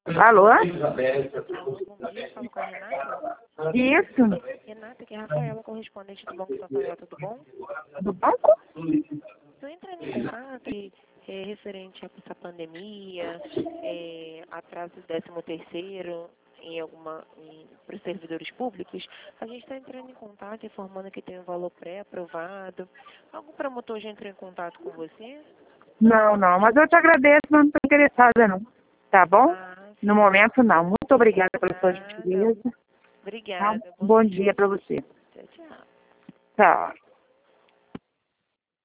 Alô? Alô, bom dia, falo com a Renata. Isso. Renata, aqui é a Rafaela, correspondente do Banco Santander, tudo bom? Do banco? Estou entrando em contato referente a essa pandemia, atraso do 13º para os servidores públicos. A gente está entrando em contato informando que tem um valor pré-aprovado. Algum promotor já entrou em contato com você? Não, mas eu te agradeço, mas não estou interessada não. Tá bom? Sim. No momento não. Muito obrigada pela sua gentileza. Obrigada. Bom dia para você. Tchau, tchau. Tchau.